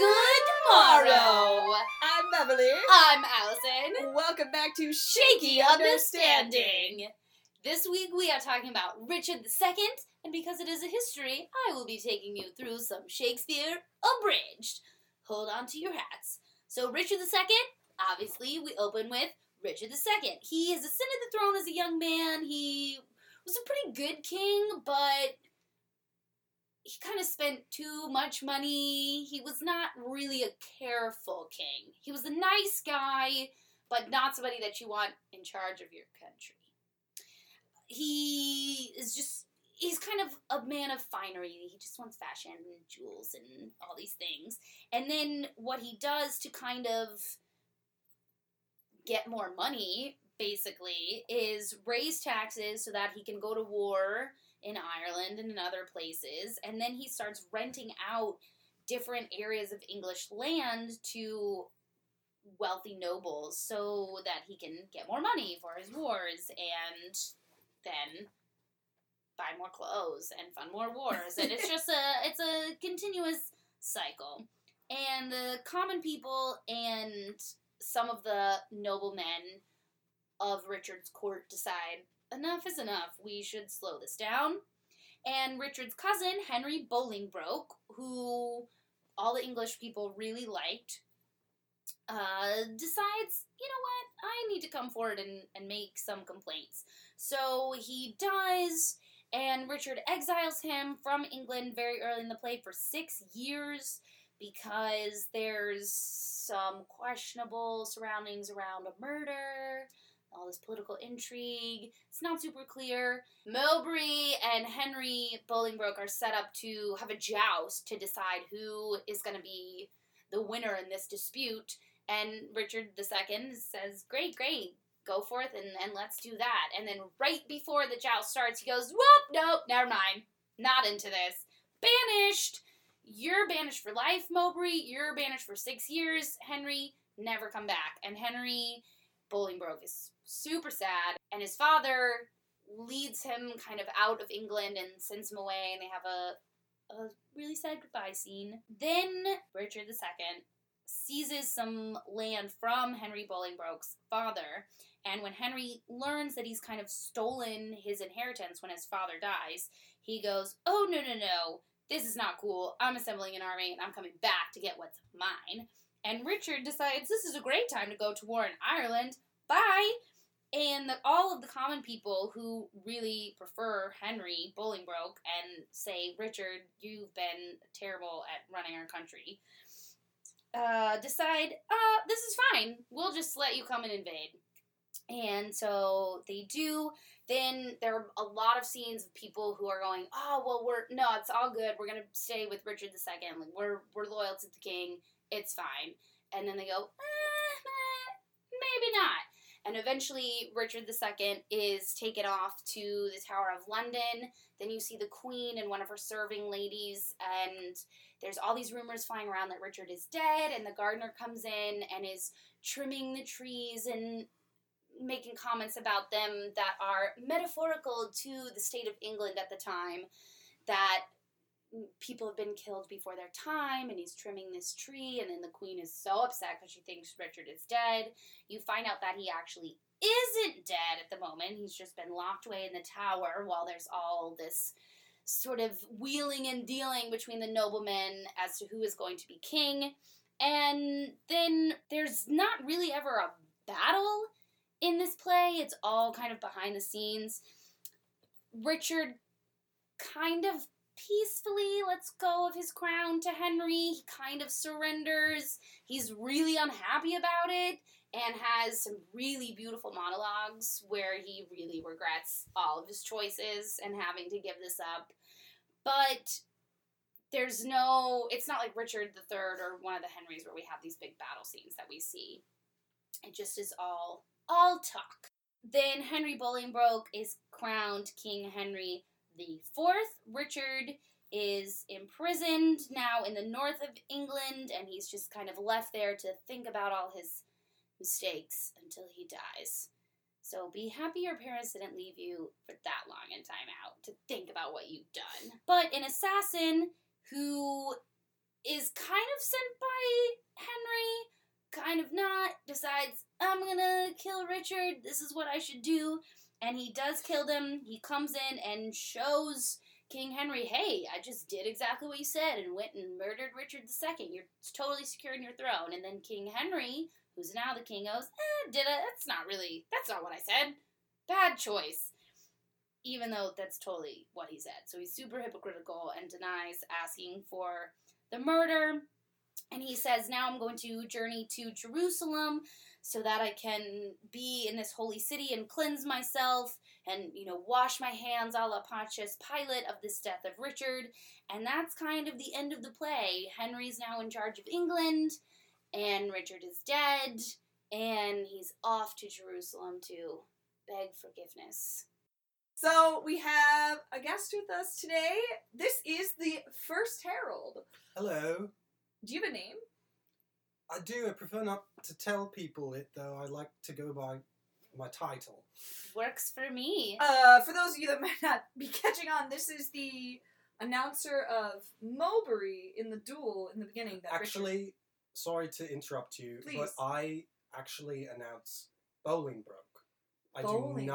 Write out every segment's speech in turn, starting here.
Good morrow! I'm Beverly. I'm Allison. Welcome back to Shaky Understanding. This week we are talking about Richard II, and because it is a history, I will be taking you through some Shakespeare abridged. Hold on to your hats. So Richard II, obviously we open with Richard II. He has ascended the throne as a young man. He was a pretty good king, but he kind of spent too much money. He was not really a careful king. He was a nice guy, but not somebody that you want in charge of your country. He's kind of a man of finery. He just wants fashion and jewels and all these things. And then what he does to kind of get more money, basically, is raise taxes so that he can go to war in Ireland and in other places, and then he starts renting out different areas of English land to wealthy nobles so that he can get more money for his wars and then buy more clothes and fund more wars. And it's just it's a continuous cycle. And the common people and some of the noblemen of Richard's court decide enough is enough. We should slow this down. And Richard's cousin, Henry Bolingbroke, who all the English people really liked, decides, you know what, I need to come forward and make some complaints. So he does, and Richard exiles him from England very early in the play for 6 years because there's some questionable surroundings around a murder, all this political intrigue. It's not super clear. Mowbray and Henry Bolingbroke are set up to have a joust to decide who is going to be the winner in this dispute. And Richard II says, great, go forth and let's do that. And then right before the joust starts, he goes, whoop, nope, never mind. Not into this. Banished. You're banished for life, Mowbray. You're banished for 6 years. Henry, never come back. And Henry Bolingbroke is super sad, and his father leads him kind of out of England and sends him away, and they have a really sad goodbye scene. Then Richard II seizes some land from Henry Bolingbroke's father, and when Henry learns that he's kind of stolen his inheritance when his father dies, he goes, oh, no, this is not cool. I'm assembling an army, and I'm coming back to get what's mine. And Richard decides this is a great time to go to war in Ireland. Bye! And all of the common people who really prefer Henry Bolingbroke and say, Richard, you've been terrible at running our country, decide, this is fine. We'll just let you come and invade. And so they do. Then there are a lot of scenes of people who are going, oh, well, it's all good. We're going to stay with Richard II. Like, we're loyal to the king. It's fine. And then they go, maybe not. And eventually, Richard II is taken off to the Tower of London. Then you see the Queen and one of her serving ladies, and there's all these rumors flying around that Richard is dead, and the gardener comes in and is trimming the trees and making comments about them that are metaphorical to the state of England at the time, that people have been killed before their time, and he's trimming this tree, and then the Queen is so upset because she thinks Richard is dead. You find out that he actually isn't dead at the moment. He's just been locked away in the tower while there's all this sort of wheeling and dealing between the noblemen as to who is going to be king. And then there's not really ever a battle in this play. It's all kind of behind the scenes. Richard kind of peacefully lets go of his crown to Henry. He kind of surrenders. He's really unhappy about it and has some really beautiful monologues where he really regrets all of his choices and having to give this up. But it's not like Richard III or one of the Henrys where we have these big battle scenes that we see. It just is all talk. Then Henry Bolingbroke is crowned King Henry IV. Richard is imprisoned now in the north of England, and he's just kind of left there to think about all his mistakes until he dies. So be happy your parents didn't leave you for that long in time out to think about what you've done. But an assassin who is kind of sent by Henry, kind of not, decides, I'm gonna kill Richard, this is what I should do, and he does kill them. He comes in and shows King Henry, hey, I just did exactly what you said and went and murdered Richard II. You're totally secure in your throne. And then King Henry, who's now the king, goes, that's not what I said. Bad choice. Even though that's totally what he said. So he's super hypocritical and denies asking for the murder. And he says, now I'm going to journey to Jerusalem so that I can be in this holy city and cleanse myself and, wash my hands a la Pontius Pilate of this death of Richard. And that's kind of the end of the play. Henry's now in charge of England, and Richard is dead, and he's off to Jerusalem to beg forgiveness. So we have a guest with us today. This is the first herald. Hello. Do you have a name? I do. I prefer not to tell people it, though. I like to go by my title. Works for me. For those of you that might not be catching on, this is the announcer of Mowbray in the duel in the beginning. Actually, sorry to interrupt you, Please. but I actually announce Bolingbroke. I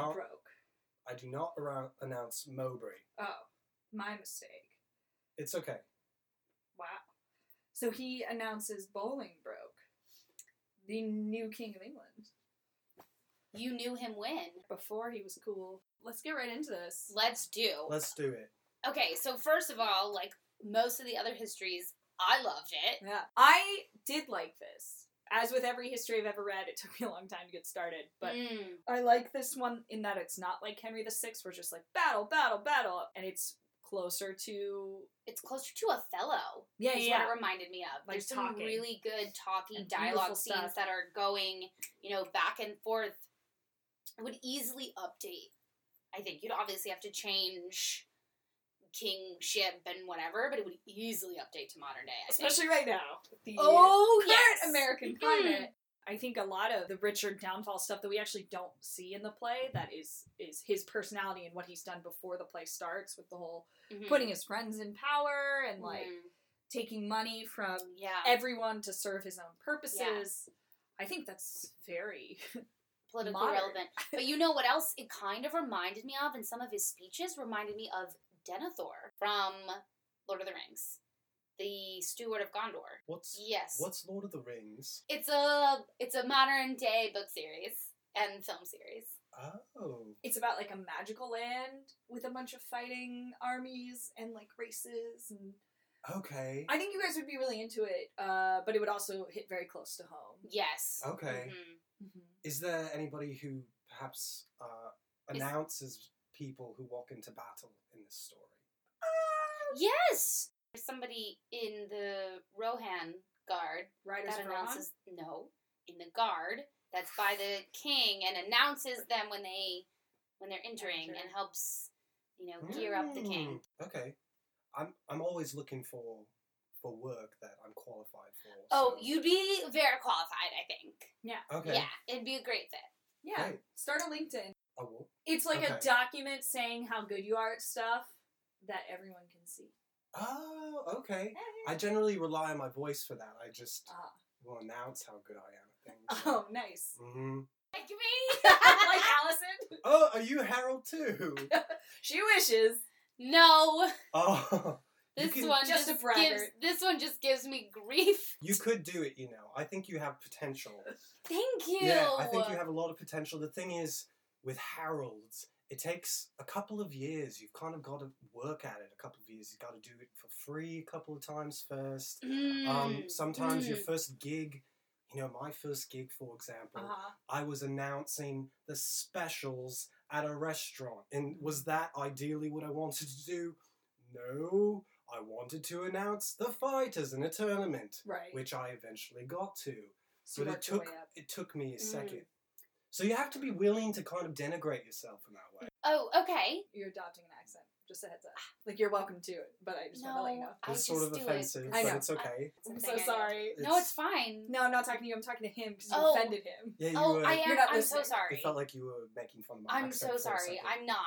do not announce Mowbray. Oh, my mistake. It's okay. Wow. So he announces Bolingbroke, the new king of England. You knew him when? Before he was cool. Let's get right into this. Let's do. Let's do it. Okay, so first of all, like most of the other histories, I loved it. Yeah. I did like this. As with every history I've ever read, it took me a long time to get started. But I like this one in that it's not like Henry VI, where it's just like battle, battle, battle. And it's closer to Othello. Yeah, is yeah. what it reminded me of. Like There's some talking. really good talky And dialogue beautiful scenes stuff. that are going, back and forth. It would easily update. I think you'd obviously have to change kingship and whatever, but it would easily update to modern day. I think. Especially right now. With the Oh, current yes. American climate. I think a lot of the Richard downfall stuff that we actually don't see in the play, that is his personality and what he's done before the play starts, with the whole putting his friends in power and taking money from everyone to serve his own purposes. Yeah. I think that's very politically modern. relevant. But you know what else it kind of reminded me of, and some of his speeches reminded me of Denethor from Lord of the Rings. The Steward of Gondor. What's Lord of the Rings? It's a modern day book series and film series. Oh. It's about like a magical land with a bunch of fighting armies and like races and Okay. I think you guys would be really into it, but it would also hit very close to home. Yes. Okay. Is there anybody who perhaps announces people who walk into battle in this story? Yes! There's somebody in the Rohan Guard Riders that of Rohan? announces, in the guard that's by the king and announces them when they're entering and helps, gear up the king. Okay. I'm always looking for work that I'm qualified for. Oh, so. you'd be very qualified, I think. Yeah. Okay. Yeah, it'd be a great fit. Yeah. Great. Start a LinkedIn. I will. It's like a Okay. document saying how good you are at stuff that everyone can see. Oh, okay. Yeah. I generally rely on my voice for that. I just will announce how good I am at things. Oh, nice. Mm-hmm. Like me? Like Allison? Oh, are you Harold too? She wishes. No. Oh. This You can- one Just a just braggart. gives me grief. You could do it, I think you have potential. Thank you. Yeah, I think you have a lot of potential. The thing is, with Harold's, it takes a couple of years. You've kind of got to work at it a couple of years. You've got to do it for free a couple of times first. Sometimes your first gig, my first gig, for example, I was announcing the specials at a restaurant. And was that ideally what I wanted to do? No. I wanted to announce the fighters in a tournament, Right. which I eventually got to. So But it took me a second. So you have to be willing to kind of denigrate yourself in that way. Oh, okay. You're adopting an accent. Just a heads up. Like, you're welcome to it, but I just want to let you know. I It's just sort of do offensive, it. but I know. it's okay. I'm so sorry. No, it's fine. No, I'm not talking to you. I'm talking to him because you Oh. offended him. Yeah, you Oh, were. I am. You're not I'm so listening. sorry. It felt like you were making fun of my I'm accent so for a sorry. second. I'm not. It's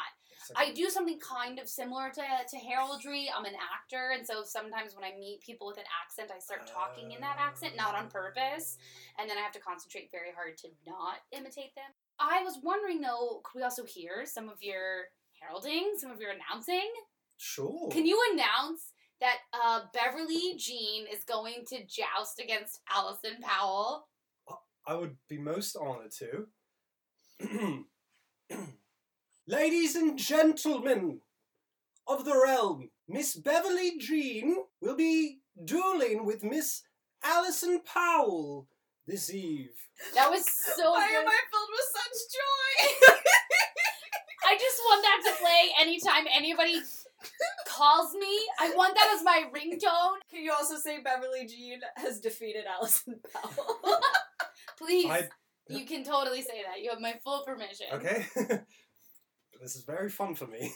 I do something kind of similar to heraldry. I'm an actor, and so sometimes when I meet people with an accent, I start talking in that accent, not on purpose, and then I have to concentrate very hard to not imitate them. I was wondering, though, could we also hear some of your heralding, some of your announcing? Sure. Can you announce that Beverly Jean is going to joust against Allison Powell? I would be most honored to. Ladies and gentlemen of the realm, Miss Beverly Jean will be dueling with Miss Allison Powell this eve. That was so Why good. am I filled with such joy? I just want that to play anytime anybody calls me. I want that as my ringtone. Can you also say Beverly Jean has defeated Allison Powell? Please. You can totally say that. You have my full permission. Okay? This is very fun for me.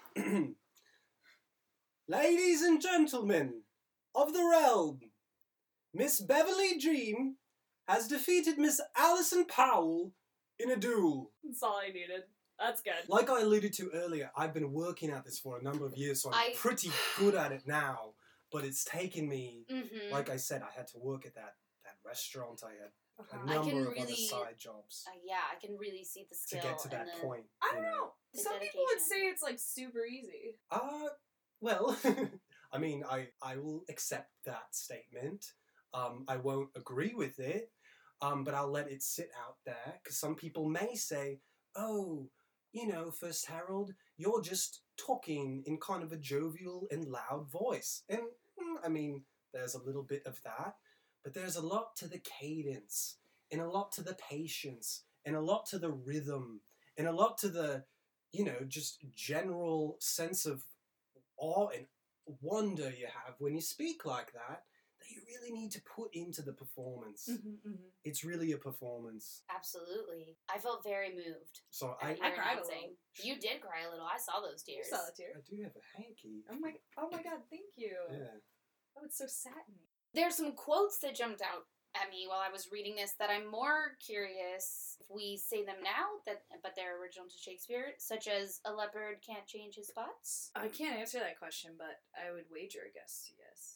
Ladies and gentlemen of the realm, Miss Beverly Jean has defeated Miss Allison Powell in a duel. That's all I needed. That's good. Like I alluded to earlier, I've been working at this for a number of years, so I'm pretty good at it now. But it's taken me, like I said, I had to work at that restaurant. I had a number of other side jobs. Yeah, I can really see the skill. To get to that point. I don't know. Some people would say it's like super easy. Well, I mean, I will accept that statement. I won't agree with it, but I'll let it sit out there, because some people may say, oh, you know, First Herald, you're just talking in kind of a jovial and loud voice. And, I mean, there's a little bit of that, but there's a lot to the cadence, and a lot to the patience, and a lot to the rhythm, and a lot to the, you know, just general sense of awe and wonder you have when you speak like that you really need to put into the performance. It's really a performance. Absolutely. I felt very moved. So I cried a little. You did cry a little. I saw those tears. You saw the tears. I do have a hanky. Oh my god, thank you. Yeah. Oh, it's so satiny. There's some quotes that jumped out at me while I was reading this that I'm more curious if we say them now, but they're original to Shakespeare, such as a leopard can't change his spots. I can't answer that question, but I would wager a guess, yes.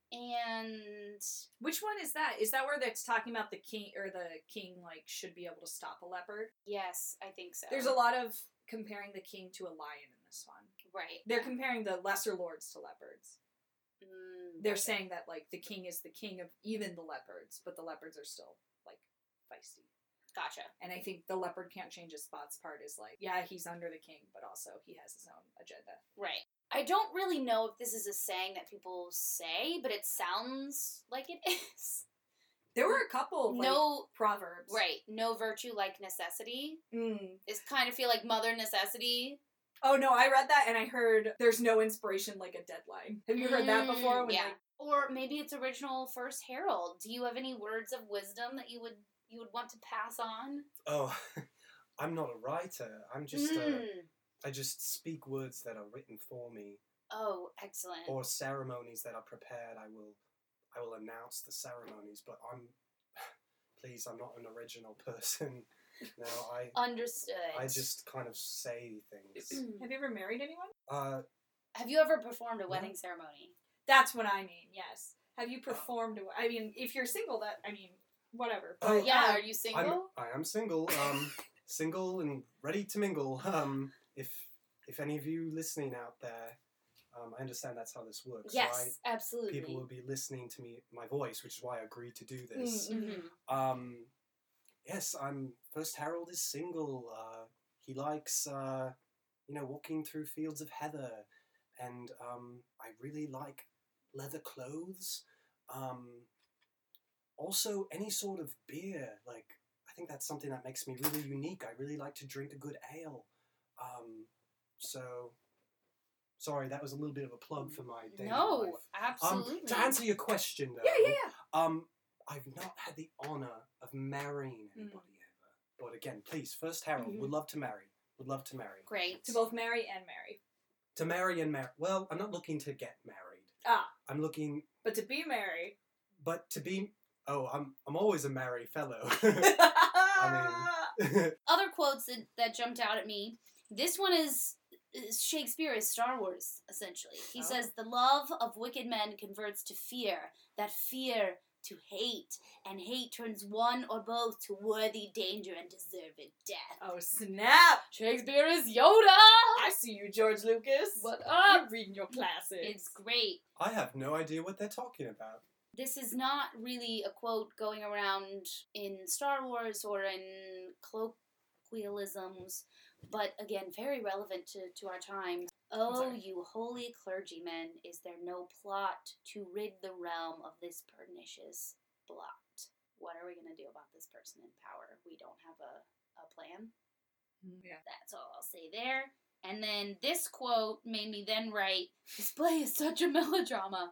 And which one is that? Is that where that's talking about the king like should be able to stop a leopard? Yes, I think so. There's a lot of comparing the king to a lion in this one. Right. They're comparing the lesser lords to leopards. They're saying that like the king is the king of even the leopards, but the leopards are still like feisty. Gotcha. And I think the leopard can't change his spots part is like, yeah, he's under the king, but also he has his own agenda. Right. I don't really know if this is a saying that people say, but it sounds like it is. There were a couple of proverbs. Right. No virtue like necessity. It's kind of feel like mother necessity. Oh no, I read that and I heard there's no inspiration like a deadline. Have you heard that before? Yeah. Or maybe it's original First Herald. Do you have any words of wisdom that you would want to pass on? Oh, I'm not a writer. I'm just I just speak words that are written for me. Oh, excellent. Or ceremonies that are prepared. I will announce the ceremonies, but please, I'm not an original person. No, Understood. I just kind of say things. Have you ever married anyone? Have you ever performed a wedding ceremony? That's what I mean, yes. Have you performed I mean, if you're single, whatever. But yeah, are you single? I am single. Single and ready to mingle. If any of you listening out there, I understand that's how this works. Yes, right? Absolutely. People will be listening to my voice, which is why I agreed to do this. Yes, First Herald is single. He likes, walking through fields of heather, and I really like leather clothes. Also, any sort of beer. Like, I think that's something that makes me really unique. I really like to drink a good ale. So, sorry, that was a little bit of a plug for my daily life. No, absolutely. To answer your question, though. Yeah. I've not had the honour of marrying anybody ever. But again, please, First Herald, would love to marry. Would love to marry. Great. To both marry and marry. To marry and marry. Well, I'm not looking to get married. I'm looking... But to be married. But to be... Oh, I'm always a married fellow. Other quotes that jumped out at me. This one is Shakespeare is Star Wars, essentially. He says, the love of wicked men converts to fear, that fear to hate, and hate turns one or both to worthy danger and deserved death. Oh, snap! Shakespeare is Yoda! I see you, George Lucas. What up? You're reading your classics. It's great. I have no idea what they're talking about. This is not really a quote going around in Star Wars or in colloquialisms, but again, very relevant to our time. Oh, you holy clergymen, is there no plot to rid the realm of this pernicious blot? What are we going to do about this person in power? We don't have a plan. Yeah. That's all I'll say there. And then this quote made me then write, this play is such a melodrama.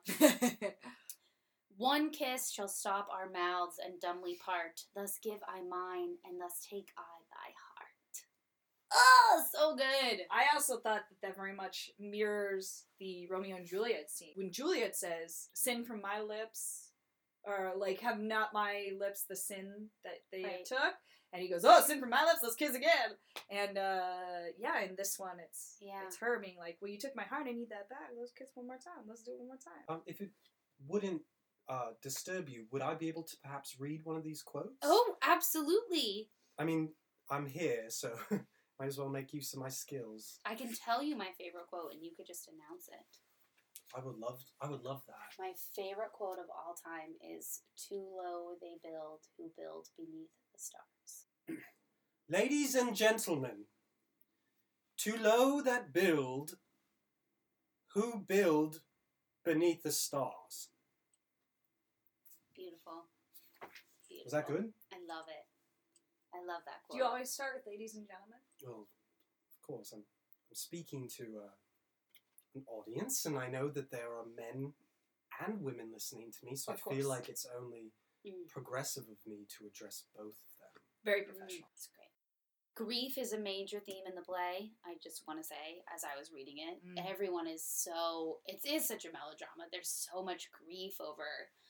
One kiss shall stop our mouths and dumbly part. Thus give I mine, and thus take I thy heart. Oh, so good. I also thought that very much mirrors the Romeo and Juliet scene. When Juliet says, sin from my lips, or like, have not my lips the sin that they took, and he goes, oh, sin from my lips, let's kiss again. And yeah, in this one, it's her being like, well, you took my heart, I need that back. Let's kiss one more time. Let's do it one more time. If it wouldn't disturb you, would I be able to perhaps read one of these quotes? Oh, absolutely. I mean, I'm here, so might as well make use of my skills. I can tell you my favorite quote, and you could just announce it. I would love that. My favorite quote of all time is, too low they build who build beneath the stars. Ladies and gentlemen, too low that build who build beneath the stars. Beautiful. Was that good? I love it. I love that quote. Do you always start with ladies and gentlemen? Well, of course. I'm speaking to an audience, and I know that there are men and women listening to me, so I feel like it's only progressive of me to address both of them. Very professional. That's great. Grief is a major theme in the play, I just want to say, as I was reading it. Everyone is so... It is such a melodrama. There's so much grief over...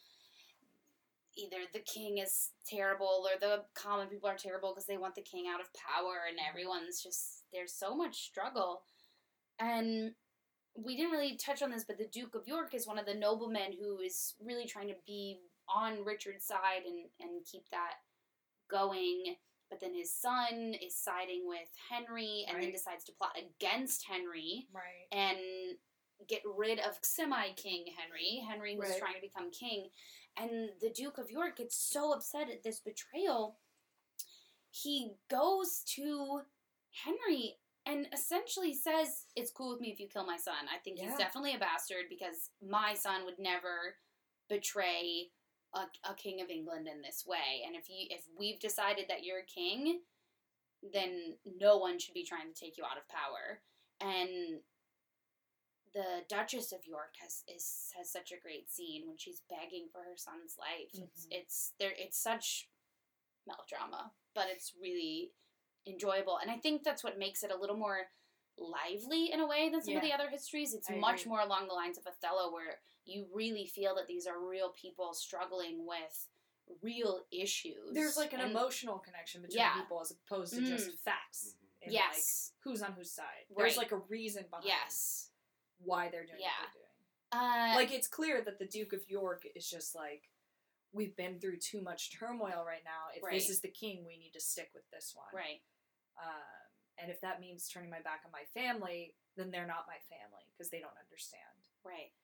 Either the king is terrible or the common people are terrible because they want the king out of power, and everyone's just... There's so much struggle. And we didn't really touch on this, but the Duke of York is one of the noblemen who is really trying to be on Richard's side and keep that going. But then his son is siding with Henry and then decides to plot against Henry and get rid of semi-king Henry. Henry was trying to become king. And the Duke of York gets so upset at this betrayal, he goes to Henry and essentially says, it's cool with me if you kill my son. I think he's definitely a bastard because my son would never betray a king of England in this way. And if we've decided that you're king, then no one should be trying to take you out of power. And the Duchess of York has such a great scene when she's begging for her son's life. It's such melodrama, but it's really enjoyable. And I think that's what makes it a little more lively in a way than some of the other histories. It's much more along the lines of Othello, where you really feel that these are real people struggling with real issues. There's like an emotional connection between people as opposed to just facts. And like who's on whose side. There's like a reason behind why they're doing what they're doing. Like, it's clear that the Duke of York is just like, we've been through too much turmoil right now. If this is the king, we need to stick with this one. Right. And if that means turning my back on my family, then they're not my family because they don't understand. Right.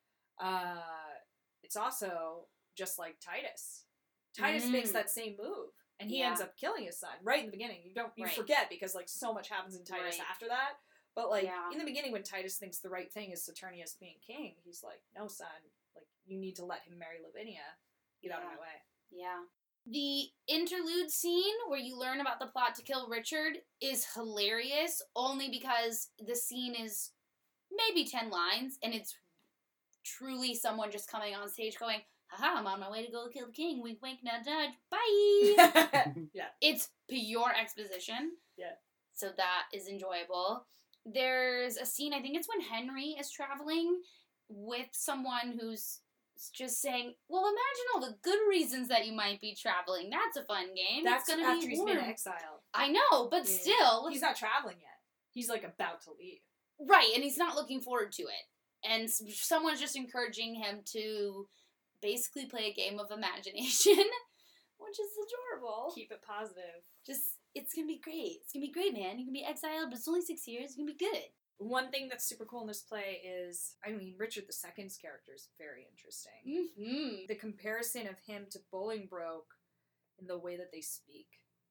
It's also just like Titus. Titus makes that same move, and he ends up killing his son right in the beginning. You forget because like so much happens in Titus after that. But like in the beginning, when Titus thinks the right thing is Saturnius being king, he's like, "No, son, like you need to let him marry Lavinia. Get out of my way." Yeah. The interlude scene where you learn about the plot to kill Richard is hilarious, only because the scene is maybe 10 lines, and it's truly someone just coming on stage going, haha, I'm on my way to go kill the king, wink wink, nudge nudge, bye! It's pure exposition. Yeah. So that is enjoyable. There's a scene, I think it's when Henry is traveling with someone who's just saying, well, imagine all the good reasons that you might be traveling. That's a fun game. That's gonna after be he's been exiled. I know, but still. He's not traveling yet. He's, like, about to leave. Right, and he's not looking forward to it. And someone's just encouraging him to basically play a game of imagination, which is adorable. Keep it positive. It's gonna be great. It's gonna be great, man. You're gonna be exiled, but it's only 6 years. It's gonna be good. One thing that's super cool in this play is, Richard II's character is very interesting. Mm-hmm. The comparison of him to Bolingbroke in the way that they speak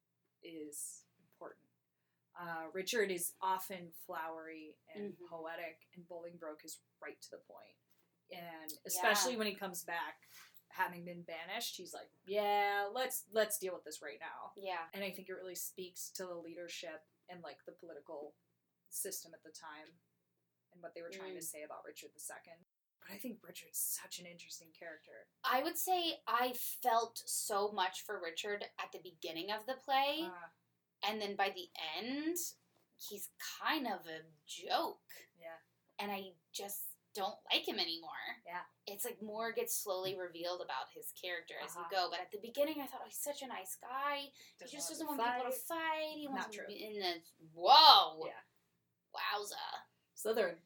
is important. Richard is often flowery and poetic, and Bolingbroke is right to the point. And especially when he comes back, having been banished, he's like, yeah, let's deal with this right now. Yeah. And I think it really speaks to the leadership and like the political system at the time and what they were trying to say about Richard II. But I think Richard's such an interesting character. I would say I felt so much for Richard at the beginning of the play, and then by the end, he's kind of a joke. Yeah. And I just don't like him anymore. Yeah. It's like more gets slowly revealed about his character as we go. But at the beginning, I thought, he's such a nice guy. He just doesn't want people to fight. He wants to be in the... Whoa! Yeah. Wowza. Slytherin.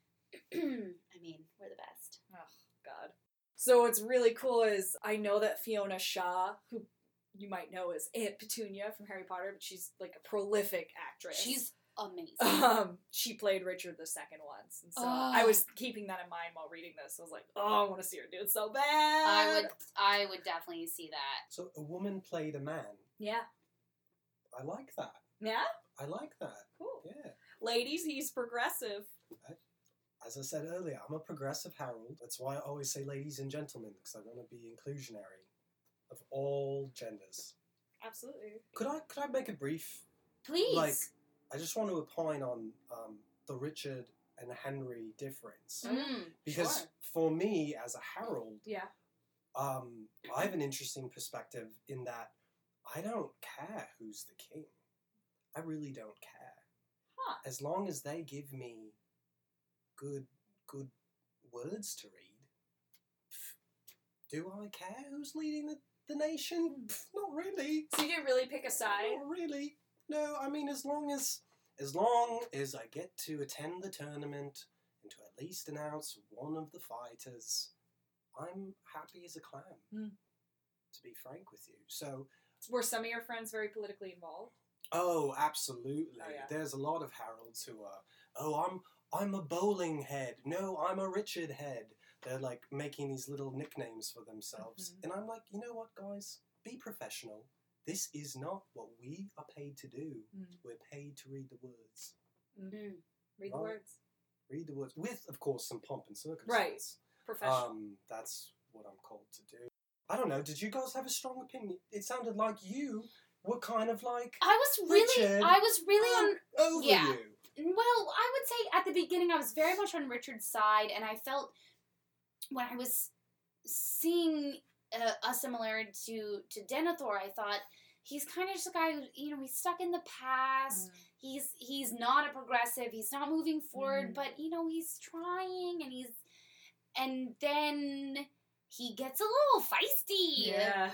We're the best. Oh, God. So what's really cool is I know that Fiona Shaw, who you might know as Aunt Petunia from Harry Potter, but she's like a prolific actress. She's amazing. She played Richard II once, and so I was keeping that in mind while reading this. I was like, I want to see her do it so bad. I would definitely see that. So a woman played a man. Yeah. I like that. Yeah? I like that. Cool. Yeah. Ladies, he's progressive. As I said earlier, I'm a progressive Harold. That's why I always say ladies and gentlemen, because I want to be inclusionary of all genders. Absolutely. Could I make a brief... Please. I just want to opine on the Richard and Henry difference. Because for me, as a Harold, I have an interesting perspective in that I don't care who's the king. I really don't care. Huh. As long as they give me good words to read, do I care who's leading the nation? Not really. So you didn't really pick a side? Not really. No, as long as I get to attend the tournament and to at least announce one of the fighters, I'm happy as a clam, to be frank with you. So, were some of your friends very politically involved? Oh, absolutely. Oh, yeah. There's a lot of Harolds who are, I'm a bowling head. No, I'm a Richard head. They're like making these little nicknames for themselves. And I'm like, you know what, guys? Be professional. This is not what we are paid to do. We're paid to read the words. Read the words. Read the words. With, of course, some pomp and circumstance. Right. Professional. That's what I'm called to do. I don't know. Did you guys have a strong opinion? It sounded like you were kind of like I was really on over you. Well, I would say at the beginning I was very much on Richard's side, and I felt when I was seeing a similarity to Denethor, I thought he's kind of just a guy who, he's stuck in the past. He's not a progressive. He's not moving forward, but he's trying, and then he gets a little feisty. Yeah.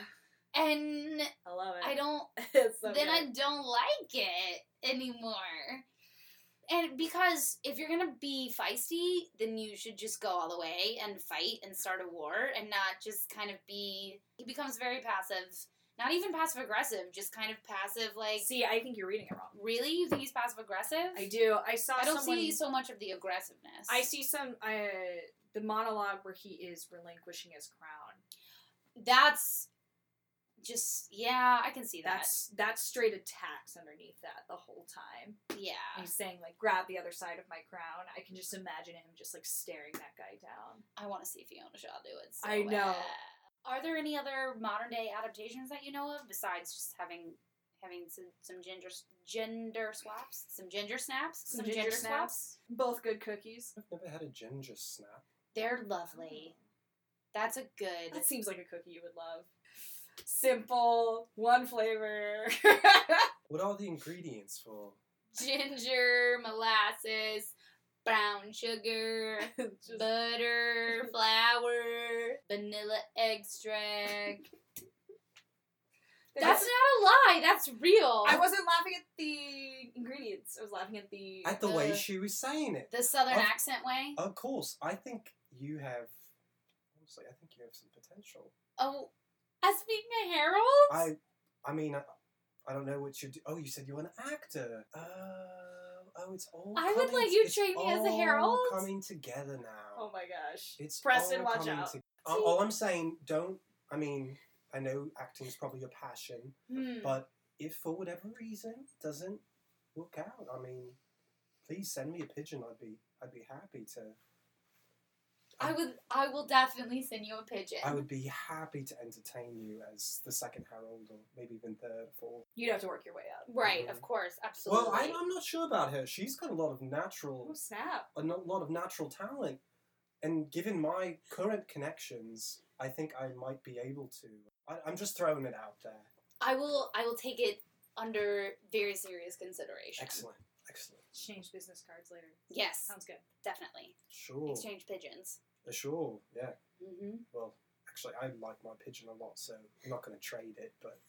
And I love it. I don't. So then I don't like it anymore. And because if you're gonna be feisty, then you should just go all the way and fight and start a war, and not just kind of be. He becomes very passive. Not even passive aggressive, just kind of passive. Like, see, I think you're reading it wrong. Really, you think he's passive aggressive? I do. I don't see so much of the aggressiveness. I see some the monologue where he is relinquishing his crown. That's just I can see that. That's straight attacks underneath that the whole time. Yeah. And he's saying like, grab the other side of my crown. I can just imagine him just like staring that guy down. I want to see Fiona Shaw do it. So I know. Are there any other modern day adaptations that you know of besides just having some gender swaps, some ginger snaps, some ginger snaps? Both good cookies. I've never had a ginger snap. They're lovely. That's a good. That seems like a cookie you would love. Simple, one flavor. What are the ingredients for? Ginger, molasses, brown sugar, butter, flour, vanilla extract. That's not a lie. That's real. I wasn't laughing at the ingredients. I was laughing at the way she was saying it. The southern accent way. Of course, I think you have. Honestly, I think you have some potential. Oh, as being a herald? I mean, I don't know what you do. Oh, you said you're an actor. Oh, it's all. I would let you train me as a herald. It's all coming together now. Oh my gosh! It's Preston, all watch coming out. All I'm saying, don't. I mean, I know acting is probably your passion, but if for whatever reason it doesn't work out, I mean, please send me a pigeon. I'd be happy to. I will definitely send you a pigeon. I would be happy to entertain you as the second herald, or maybe even third, fourth. You'd have to work your way up. Right, of course, absolutely. Well, I'm not sure about her. She's got a lot of natural. Oh, snap. A lot of natural talent, and given my current connections, I think I might be able to. I'm just throwing it out there. I will take it under very serious consideration. Excellent. Exchange business cards later. Yes. Sounds good. Definitely. Sure. Exchange pigeons. Sure, yeah. Mm-hmm. Well, actually, I like my pigeon a lot, so I'm not going to trade it, but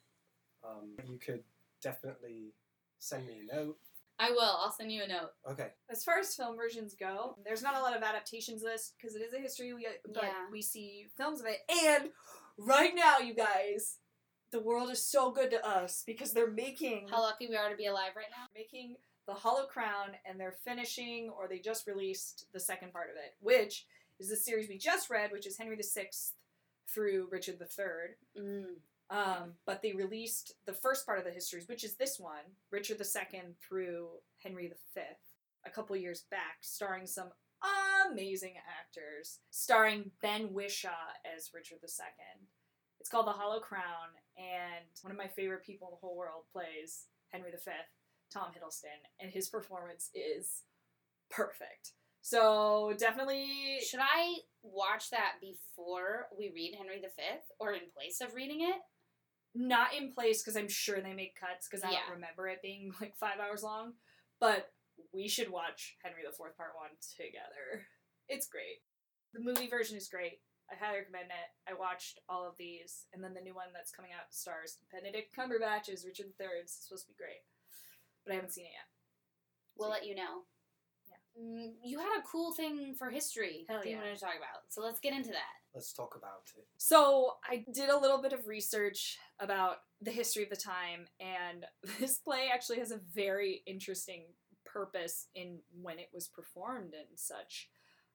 you could definitely send me a note. I will. I'll send you a note. Okay. As far as film versions go, there's not a lot of adaptations of this because it is a history, but we see films of it. And right now, you guys, the world is so good to us because they're making... How lucky we are to be alive right now. Making The Hollow Crown, and they're finishing, or they just released the second part of it, which is the series we just read, which is Henry VI through Richard III. But they released the first part of the histories, which is this one, Richard II through Henry V, a couple years back, starring some amazing actors, starring Ben Whishaw as Richard II. It's called The Hollow Crown, and one of my favorite people in the whole world plays Henry V, Tom Hiddleston, and his performance is perfect. So definitely... Should I watch that before we read Henry V, or in place of reading it? Not in place, because I'm sure they make cuts, because I don't remember it being like 5 hours long. But we should watch Henry IV Part 1 together. It's great. The movie version is great. I highly recommend it. I watched all of these, and then the new one that's coming out stars Benedict Cumberbatch as Richard III. It's supposed to be great. But I haven't seen it yet. We'll let you know. Yeah. You had a cool thing for history that you wanted to talk about. So let's get into that. Let's talk about it. So I did a little bit of research about the history of the time, and this play actually has a very interesting purpose in when it was performed and such.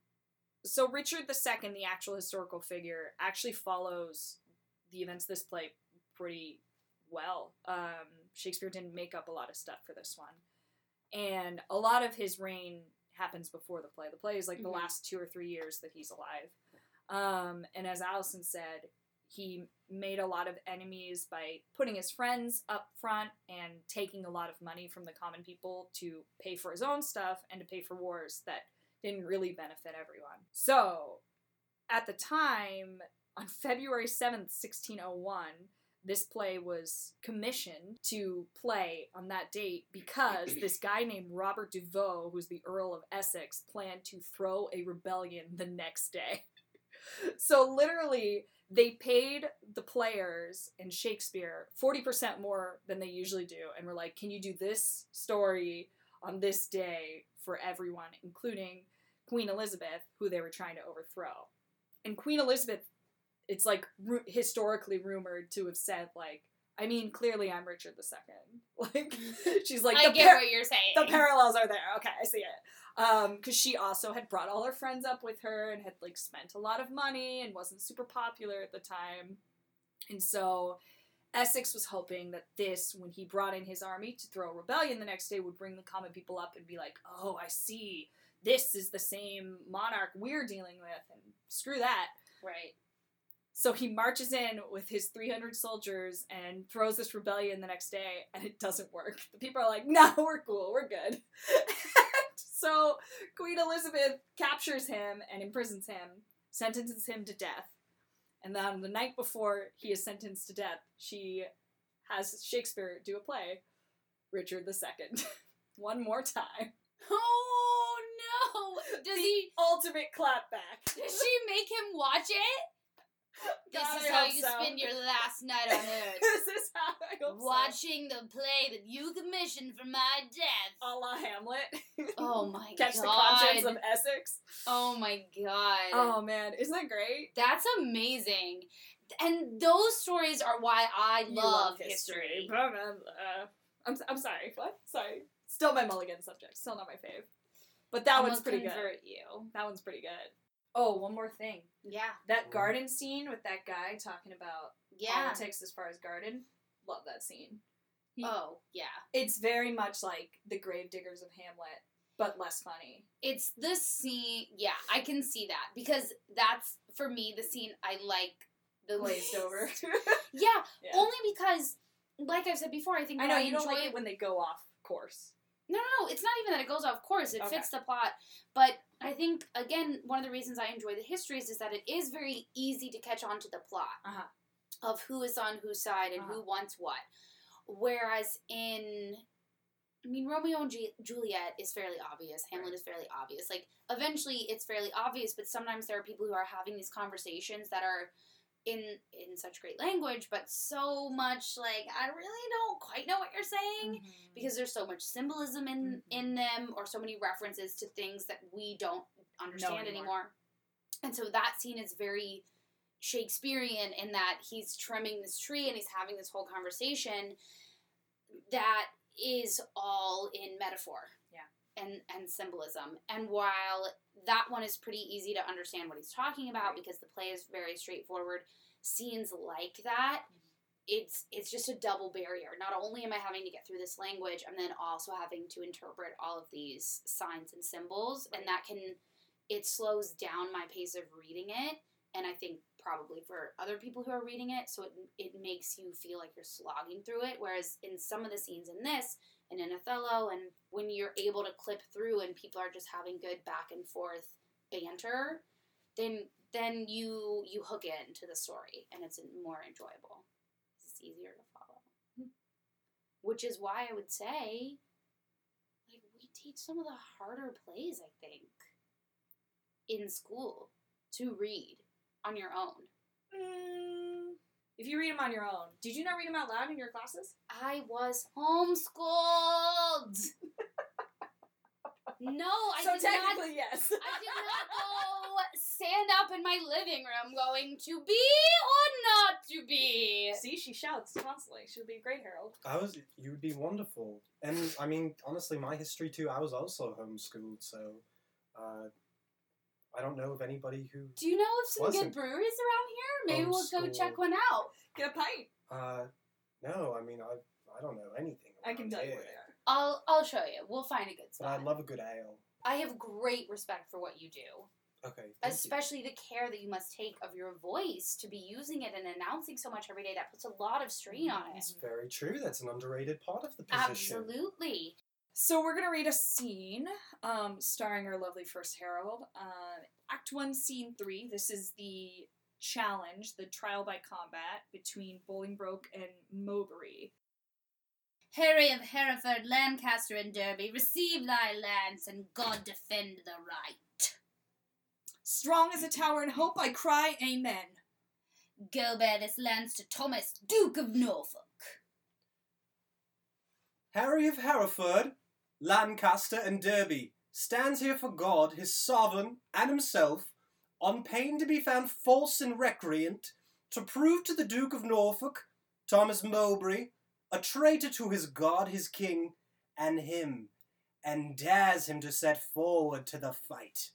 So Richard II, the actual historical figure, actually follows the events of this play pretty well. Shakespeare didn't make up a lot of stuff for this one. And a lot of his reign happens before the play. The play is like the last 2 or 3 years that he's alive. And as Allison said, he made a lot of enemies by putting his friends up front and taking a lot of money from the common people to pay for his own stuff and to pay for wars that didn't really benefit everyone. So, at the time, on February 7th, 1601, this play was commissioned to play on that date because this guy named Robert Deveau, who's the Earl of Essex, planned to throw a rebellion the next day. So literally, they paid the players and Shakespeare 40% more than they usually do, and were like, can you do this story on this day for everyone, including Queen Elizabeth, who they were trying to overthrow. And Queen Elizabeth, it's like historically rumored to have said, like, I mean, clearly I'm Richard II. Like, she's like, I get what you're saying. The parallels are there. Okay, I see it. Because she also had brought all her friends up with her and had, like, spent a lot of money and wasn't super popular at the time. And so Essex was hoping that this, when he brought in his army to throw a rebellion the next day, would bring the common people up and be like, oh, I see. This is the same monarch we're dealing with, and screw that. Right. So he marches in with his 300 soldiers and throws this rebellion the next day, and it doesn't work. The people are like, no, we're cool, we're good. So Queen Elizabeth captures him and imprisons him, sentences him to death. And then the night before he is sentenced to death, she has Shakespeare do a play, Richard II, one more time. Oh no! Does the he ultimate clapback? Does she make him watch it? This God, is I how hope you so. spend your last night on Earth. This is how I hope so. Watching the play that you commissioned for my death. A la Hamlet. Oh my Catch god. the conscience of Essex. Oh my god. Oh man, isn't that great? That's amazing. And those stories are why I You love history. I'm sorry. What? Sorry. Still my mulligan subject. Still not my fave. But that one's pretty good. Convert you. That one's pretty good. Oh, one more thing. Yeah. That garden scene with that guy talking about Yeah. politics as far as garden. Love that scene. Oh, yeah. It's very much like the Gravediggers of Hamlet, but less funny. It's the scene. Yeah, I can see that. Because that's, for me, the scene I like the Glazed least. over. Yeah, Yeah. only because, like I've said before, I think I what know, you don't enjoy like it when they go off course. No, it's not even that it goes off course. It Okay. fits the plot. But I think, again, one of the reasons I enjoy the histories is that it is very easy to catch on to the plot Uh-huh. of who is on whose side and Uh-huh. who wants what. Whereas Romeo and Juliet is fairly obvious. Hamlet is fairly obvious. Like, eventually it's fairly obvious, but sometimes there are people who are having these conversations that are in such great language, but so much, like, I really don't quite know what you're saying. Mm-hmm. Because there's so much symbolism in them, or so many references to things that we don't understand anymore. And so that scene is very Shakespearean in that he's trimming this tree and he's having this whole conversation that is all in metaphor. Yeah. And symbolism. And while that one is pretty easy to understand what he's talking about because the play is very straightforward, scenes like that, it's just a double barrier. Not only am I having to get through this language, I'm then also having to interpret all of these signs and symbols, and that it slows down my pace of reading it, and I think probably for other people who are reading it, so it makes you feel like you're slogging through it, whereas in some of the scenes in this, and in Othello, and when you're able to clip through and people are just having good back and forth banter, then you hook into the story, and it's more enjoyable. It's easier to follow. Which is why I would say, like, we teach some of the harder plays, I think, in school to read on your own. If you read them on your own, did you not read them out loud in your classes? I was homeschooled. No, I so did not. technically, yes. I did not go stand up in my living room going to be or not to be. See, she shouts constantly. She'll be a great herald. You would be wonderful. And, I mean, honestly, my history too, I was also homeschooled, so, I don't know of anybody who... Do you know of some Wasn't good breweries around here? Maybe we'll go homeschooled. check one out. Get a pint. No, I mean, I don't know anything I can around tell you here. where they are. I'll show you. We'll find a good But I spot. love a good ale. I have great respect for what you do. Okay, thank you. Especially the care that you must take of your voice to be using it and announcing so much every day. That puts a lot of strain on it. It's very true. That's an underrated part of the position. Absolutely. So we're going to read a scene starring our lovely first herald. Act 1, Scene 3. This is the challenge, the trial by combat between Bolingbroke and Mowbray. Harry of Hereford, Lancaster, and Derby, receive thy lance, and God defend the right. Strong as a tower in hope, I cry amen. Go bear this lance to Thomas, Duke of Norfolk. Harry of Hereford, Lancaster, and Derby stands here for God, his sovereign, and himself, on pain to be found false and recreant, to prove to the Duke of Norfolk, Thomas Mowbray, a traitor to his God, his king, and him, and dares him to set forward to the fight.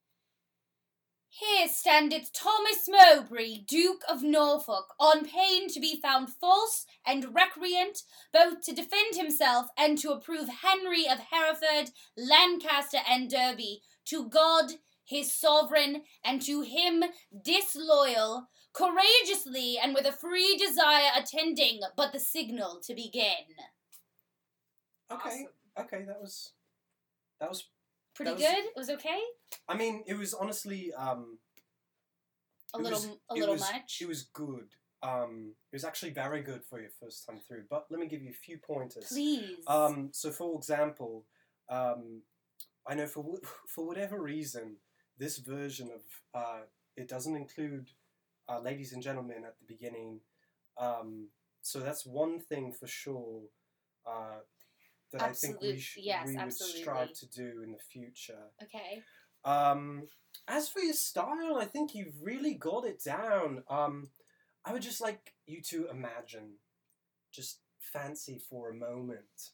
Here standeth Thomas Mowbray, Duke of Norfolk, on pain to be found false and recreant, both to defend himself and to approve Henry of Hereford, Lancaster, and Derby, to God, his sovereign, and to him disloyal, courageously and with a free desire attending but the signal to begin. Okay, okay, that was Pretty That was- good? It was okay? I mean, it was honestly, A It little was- much? it was good. It was actually very good for your first time through, but let me give you a few pointers. Please. So for example, I know for whatever reason, this version of, it doesn't include, ladies and gentlemen at the beginning. So that's one thing for sure that I think we would strive to do in the future. Okay. As for your style, I think you've really got it down. I would just like you to imagine, just fancy for a moment,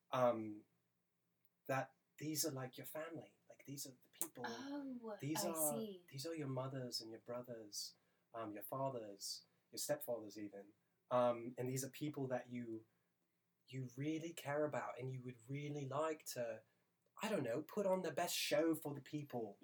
that these are like your family. Like these are the people. Oh, these see. are your mothers and your brothers, your fathers, your stepfathers even. And these are people that you really care about and you would really like to, I don't know, put on the best show for the people.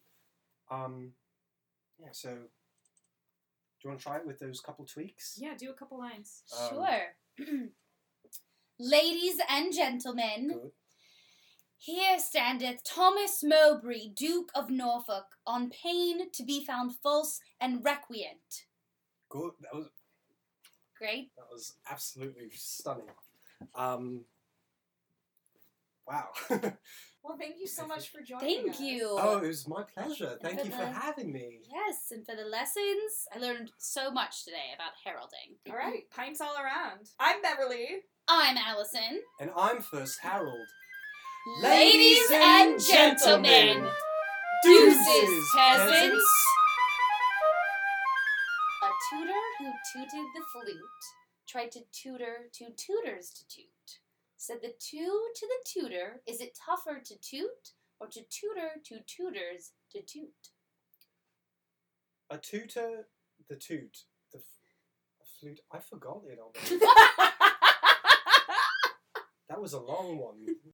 Yeah, so do you want to try it with those couple tweaks? Yeah, do a couple lines. Sure. Ladies and gentlemen, Good. here standeth Thomas Mowbray, Duke of Norfolk, on pain to be found false and recreant. Good. That was Great. That was absolutely stunning. Wow. Well, thank you so much for joining us. Thank you. Oh, it was my pleasure. Thank you for having me. Yes, and for the lessons. I learned so much today about heralding. All right, pints all around. I'm Beverly. I'm Allison. And I'm First Harold. Ladies and gentlemen, deuces, peasants. A tutor who tooted the flute tried to tutor two tutors to toot. Said the two to the tutor, is it tougher to toot or to tutor two tutors to toot? A tutor, the toot, a flute. I forgot it already. That was a long one.